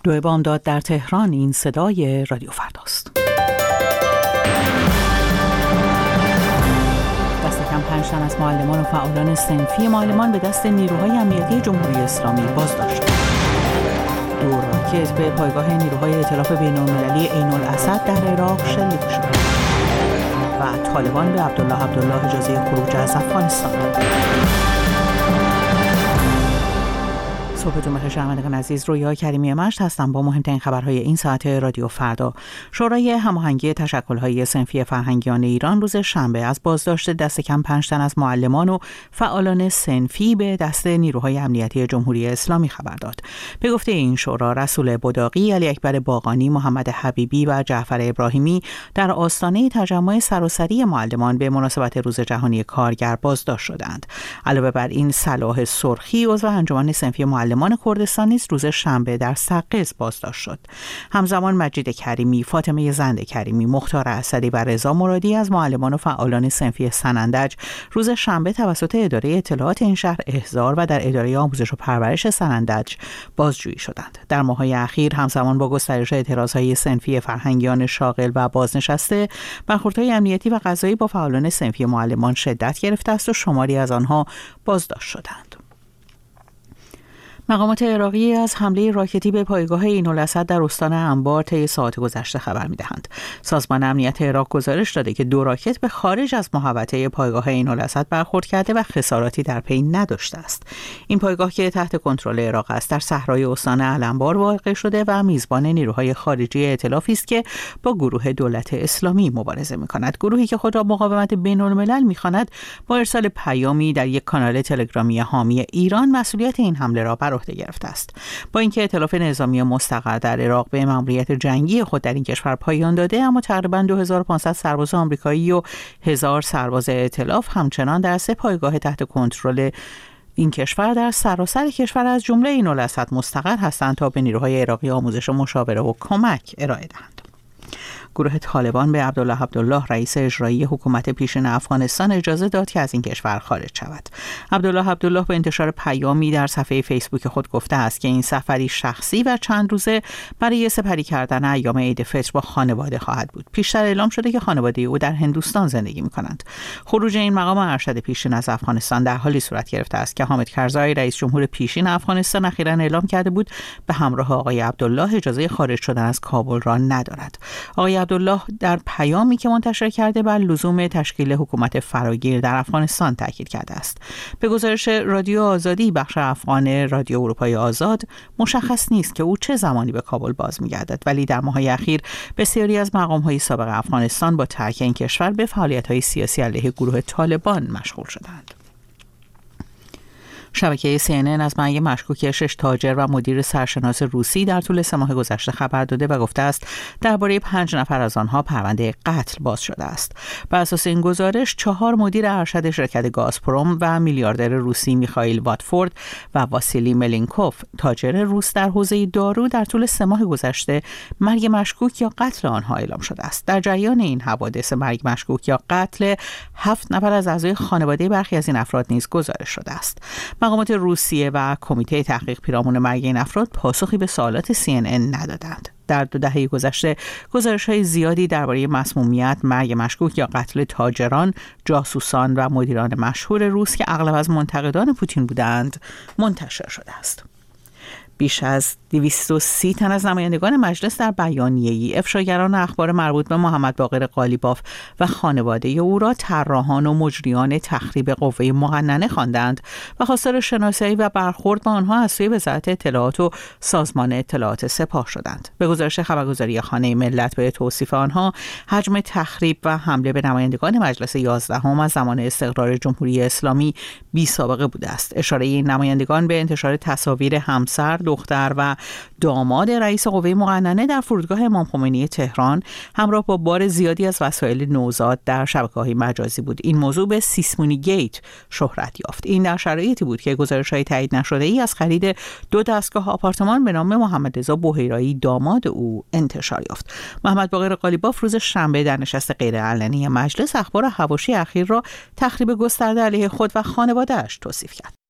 دو بامداد در تهران. این صدای رادیو فرداست. دست کم 5 تن از معلمان و فعالان صنفی معلمان به دست نیروهای امنیتی جمهوری اسلامی بازداشت شدند. 2 راکت به پایگاه نیروهای ائتلاف بین‌المللی عین‌الاسد در عراق شلیک شد و طالبان به عبدالله اجازه خروج از افغانستان داد. صبحتون بخیر شنوندگان عزیز، رویا کریمی مشت هستم با مهمترین خبرهای این ساعت رادیو فردا. شورای هماهنگی تشکل‌های صنفی فرهنگیان ایران روز شنبه از بازداشت دست کم 5 تن از معلمان و فعالان صنفی به دست نیروهای امنیتی جمهوری اسلامی خبر داد. به گفته این شورا، رسول بداقی، علی اکبر باقانی، محمد حبیبی و جعفر ابراهیمی در آستانه تجمع سراسری معلمان به مناسبت روز جهانی کارگر بازداشت شدند. علاوه بر این، صلاح سرخی عضو انجمن صنفی معلمان کردستان نیز روز شنبه در سقز بازداشت شد. همزمان مجید کریمی، فاطمه زند کریمی، مختار اسدی و رضا مرادی از معلمان و فعالان صنفی سنندج روز شنبه توسط اداره اطلاعات این شهر احضار و در اداره آموزش و پرورش سنندج بازجویی شدند. در ماه‌های اخیر همزمان با گسترش اعتراضهای صنفی فرهنگیان شاغل و بازنشسته، برخوردهای امنیتی و قضایی با فعالان صنفی معلمان شدت گرفته است و شماری از آنها بازداشت شدند. مقامات عراقی از حمله راکتی به پایگاه عین‌الاسد در استان انبار طی ساعات گذشته خبر می‌دهند. سازمان امنیت عراق گزارش داده که 2 راکت به خارج از محوطه پایگاه عین‌الاسد برخورد کرده و خساراتی در پی نداشته است. این پایگاه که تحت کنترل عراق است، در صحرای استان الانبار واقع شده و میزبان نیروهای خارجی ائتلافی است که با گروه دولت اسلامی مبارزه می‌کند. گروهی که خود را مقاومت بین‌الملل می‌خواند، با ارسال پیامی در یک کانال تلگرامی حامی ایران مسئولیت این حمله را بر عهده گرفته است. با اینکه ائتلاف نظامی مستقر در عراق به مأموریت جنگی خود در این کشور پایان داده، اما تقریباً 2500 سرباز آمریکایی و 1000 سرباز ائتلاف همچنان در 3 پایگاه تحت کنترل این کشور در سراسر کشور از جمله عین‌الاسد مستقر هستند تا به نیروهای عراقی آموزش و مشاوره و کمک ارائه دهند. گروه طالبان به عبدالله رئیس اجرایی حکومت پیشین افغانستان اجازه داد که از این کشور خارج شود. عبدالله به انتشار پیامی در صفحه فیسبوک خود گفته است که این سفری شخصی و چند روزه برای سپری کردن ایام عید فطر با خانواده خواهد بود. پیشتر اعلام شده که خانواده او در هندوستان زندگی می‌کنند. خروج این مقام ارشد پیشین از افغانستان در حالی صورت گرفته است که حامد کرزای رئیس جمهور پیشین افغانستان اخیراً اعلام کرده بود به همراه آقای عبدالله اجازه خارج شدن از کابل را ندارد. آقای عبدالله در پیامی که منتشر کرده بر لزوم تشکیل حکومت فراگیر در افغانستان تاکید کرده است. به گزارش رادیو آزادی بخش افغان رادیو اروپای آزاد، مشخص نیست که او چه زمانی به کابل باز می‌گردد، ولی در ماه‌های اخیر بسیاری از مقام‌های سابق افغانستان با ترک این کشور به فعالیت‌های سیاسی علیه گروه طالبان مشغول شدند. شبکه CNN از مرگ مشکوک 6 تاجر و مدیر سرشناس روسی در طول 3 ماه گذشته خبر داده و گفته است درباره 5 نفر از آنها پرونده قتل باز شده است. بر اساس این گزارش 4 مدیر ارشد شرکت گازپروم و میلیاردر روسی میخائیل واتفورد و واسیلی ملینکوف، تاجر روس در حوزه دارو، در طول 3 ماه گذشته مرگ مشکوک یا قتل آنها اعلام شده است. در جریان این حوادث مرگ مشکوک یا قتل 7 نفر از اعضای خانواده برخی از این افراد نیز گزارش شده است. مقامات روسیه و کمیته تحقیق پیرامون مرگ این افراد پاسخی به سوالات CNN ندادند. در 2 دهه گذشته گزارش‌های زیادی درباره مسمومیت، مرگ مشکوک یا قتل تاجران، جاسوسان و مدیران مشهور روس که اغلب از منتقدان پوتین بودند منتشر شده است. بیش از 230 تن از نمایندگان مجلس در بیانیه‌ای افشاگران اخبار مربوط به محمد باقر قالیباف و خانواده او را طراحان و مجریان تخریب قوه مقننه خواندند و خواستار شناسایی و برخورد با آنها از سوی وزارت اطلاعات و سازمان اطلاعات سپاه شدند. به گزارش خبرگزاری خانه ملت به توصیف آنها، حجم تخریب و حمله به نمایندگان مجلس 11 از زمان استقرار جمهوری اسلامی بی سابقه بوده است. اشاره این نمایندگان به انتشار تصاویر همسر، دختر و داماد رئیس قوه مقننه در فرودگاه امام خمینی تهران همراه با بار زیادی از وسایل نوزاد در شبکه‌های مجازی بود. این موضوع به سیسمونی گیت شهرت یافت. این در شرایطی بود که گزارش‌های تایید نشده ای از خرید 2 دستگاه آپارتمان به نام محمد رضا بحیرایی داماد او انتشار یافت. محمد باقر قالیباف روز شنبه در نشست غیرعلنی مجلس اخبار حواشی اخیر را تخریب گسترده علیه خود و خانواده‌اش توصیف کرد.